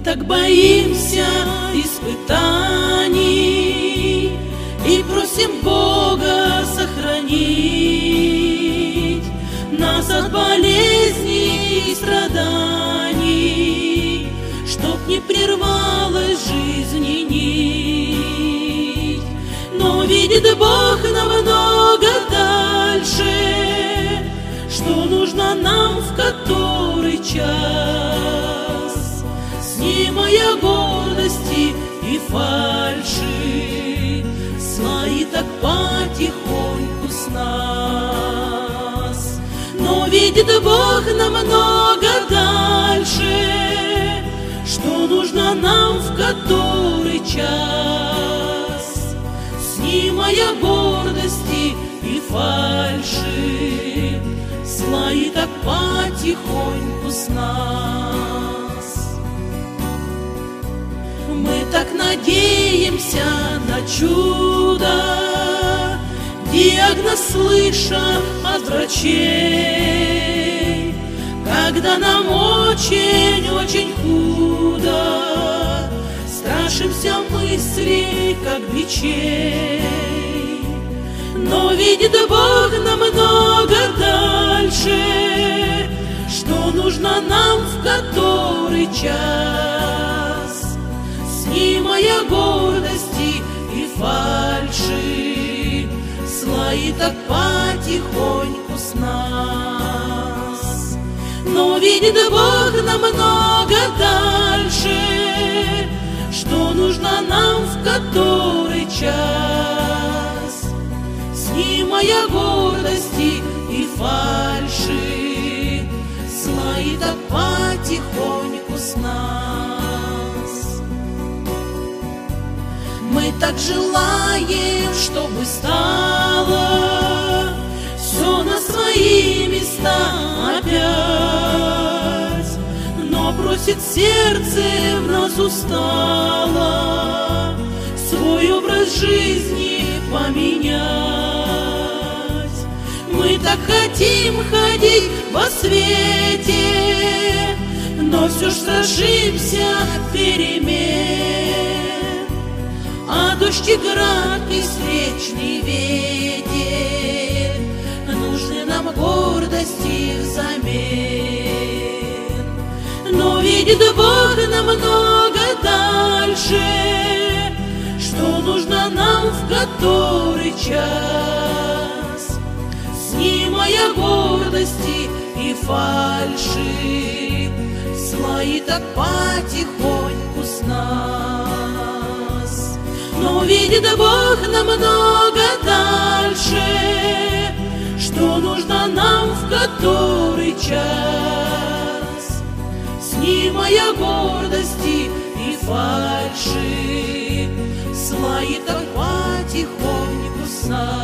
так боимся испытаний и просим Бога сохранить нас от болезней и страданий, чтоб не прервалась жизни нить. Но видит Бог намного дальше, что нужно нам в который час, снимая гордости и фальши, свои так потихоньку с нас. Но видит Бог намного дальше, что нужно нам в который час, снимая гордости и фальши, слои так потихоньку с нас. Мы так надеемся на чудо, диагноз слыша от врачей, когда нам очень-очень худо, страшимся мыслей, как бичей. Но видит Бог намного дальше, что нужно нам в который час, снимая гордости и фальши, слои так потихоньку с нас. Но видит Бог намного дальше, что нужно нам в который час, снимая гордости и фальши, слои так потихоньку с нас. Мы так желаем, чтобы стало все на свои места опять, но просит сердце в нас устало свой образ жизни поменять. Мы так хотим ходить во свете, но все ж страшимся перемен, а дождь и град и встречный ветер нужны нам гордости взамен. Но видит Бог намного дальше, что нужно нам в который час, снимая гордости и фальши, слои так потихоньку с нас. Но видит Бог намного дальше, что нужно нам в который час, снимая гордости и фальши, слои так потихоньку с нас.